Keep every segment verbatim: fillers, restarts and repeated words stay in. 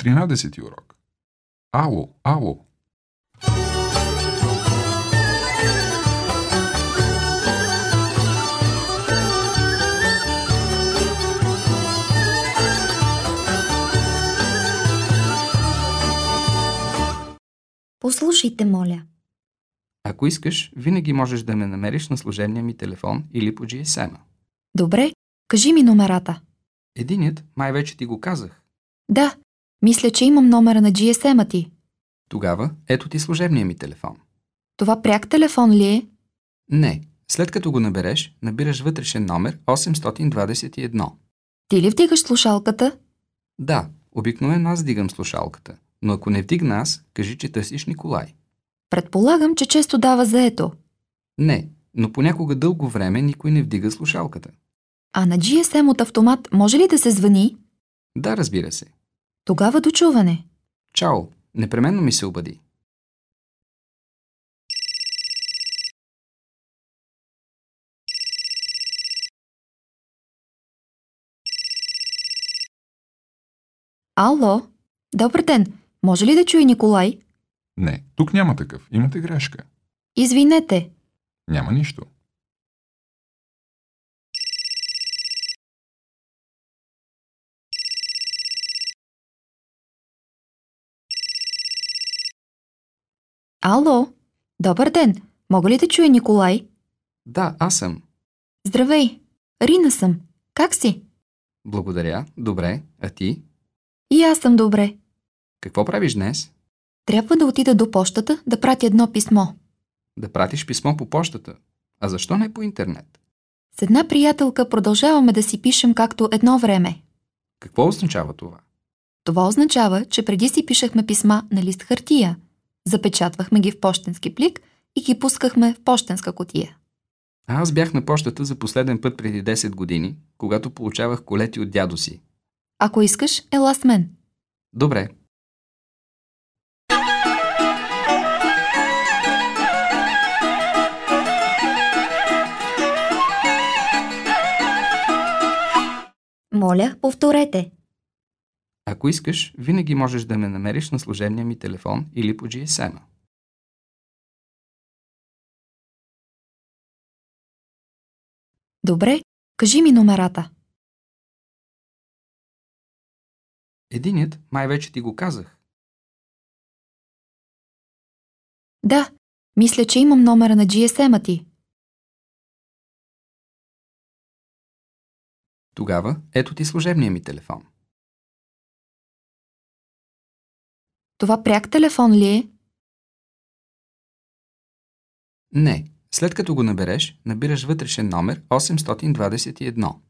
тринадесети урок. Ало, ало. Послушайте, моля. Ако искаш, винаги можеш да ме намериш на служебния ми телефон или по джи ес ем-а. Добре, кажи ми номерата. Единият, май вече ти го казах. Да, мисля, че имам номера на джи ес ем-а ти. Тогава, ето ти служебния ми телефон. Това пряк телефон ли е? Не, след като го набереш, набираш вътрешен номер осемстотин двадесет и едно. Ти ли вдигаш слушалката? Да, обикновено аз дигам слушалката, но ако не вдигна аз, кажи, че търсиш Николай. Предполагам, че често дава заето. Не, но понякога дълго време никой не вдига слушалката. А на джи ес ем от автомат може ли да се звъни? Да, разбира се. Тогава до чуване. Чао, непременно ми се обади. Ало, добър ден. Може ли да чуе Николай? Не, тук няма такъв. Имате грешка. Извинете. Няма нищо. Ало, добър ден. Мога ли да чуе Николай? Да, аз съм. Здравей, Рина съм. Как си? Благодаря, добре, а ти? И аз съм добре. Какво правиш днес? Трябва да отида до пощата да пратя едно писмо. Да пратиш писмо по пощата. А защо не по интернет? С една приятелка продължаваме да си пишем както едно време. Какво означава това? Това означава, че преди си пишехме писма на лист хартия, запечатвахме ги в пощенски плик и ги пускахме в пощенска кутия. А аз бях на пощата за последен път преди десет години, когато получавах колети от дядо си. Ако искаш, ела с мен. Добре. Моля, повторете. Ако искаш, винаги можеш да ме намериш на служебния ми телефон или по джи ес ем-а. Добре, кажи ми номерата. Единият, май вече ти го казах. Да, мисля, че имам номера на джи ес ем-а ти. Тогава, ето ти служебния ми телефон. Това пряк телефон ли е? Не, след като го набереш, набираш вътрешен номер осемстотин двадесет и едно.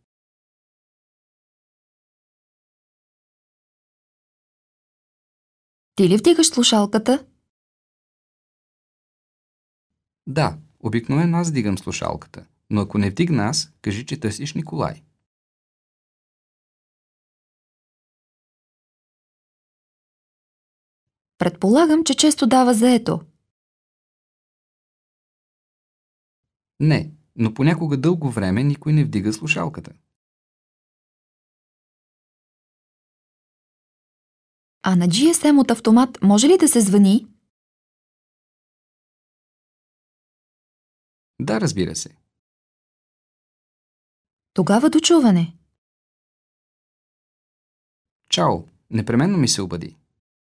Ти ли вдигаш слушалката? Да, обикновено аз дигам слушалката, но ако не вдигна аз, кажи, че търсиш Николай. Предполагам, че често дава заето. Не, но понякога дълго време никой не вдига слушалката. А на джи ес ем от автомат може ли да се звъни? Да, разбира се. Тогава до чуване. Чао, непременно ми се обади.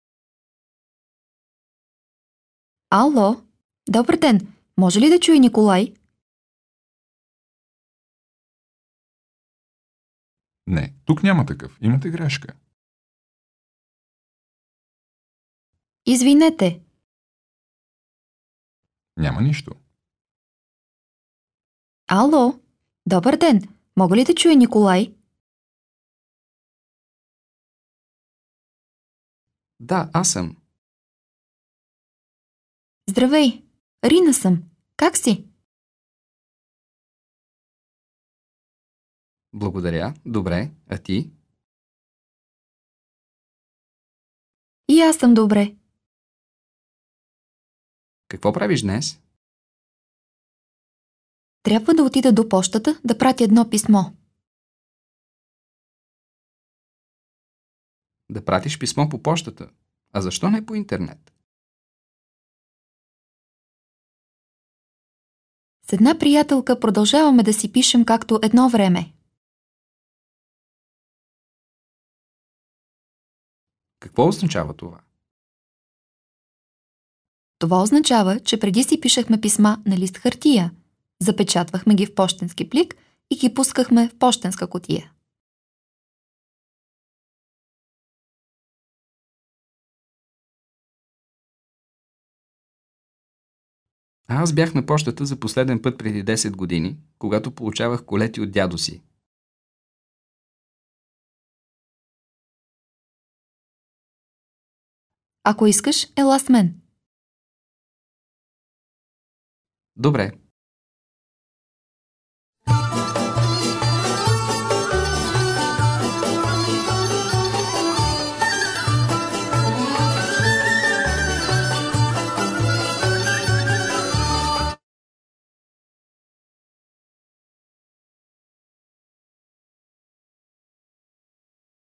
Ало, добър ден. Може ли да чуе Николай? Не, тук няма такъв. Имате грешка. Извинете. Няма нищо. Ало, добър ден. Мога ли да чуе Николай? Да, аз съм. Здравей, Рина съм. Как си? Благодаря, добре, а ти? И аз съм добре. Какво правиш днес? Трябва да отида до пощата да пратя едно писмо. Да пратиш писмо по пощата. А защо не по интернет? С една приятелка продължаваме да си пишем както едно време. Какво означава това? Това означава, че преди си пишехме писма на лист хартия, запечатвахме ги в пощенски плик и ги пускахме в пощенска кутия. Аз бях на пощата за последен път преди десет години, когато получавах колети от дядо си. Ако искаш, ела с мен. Добре,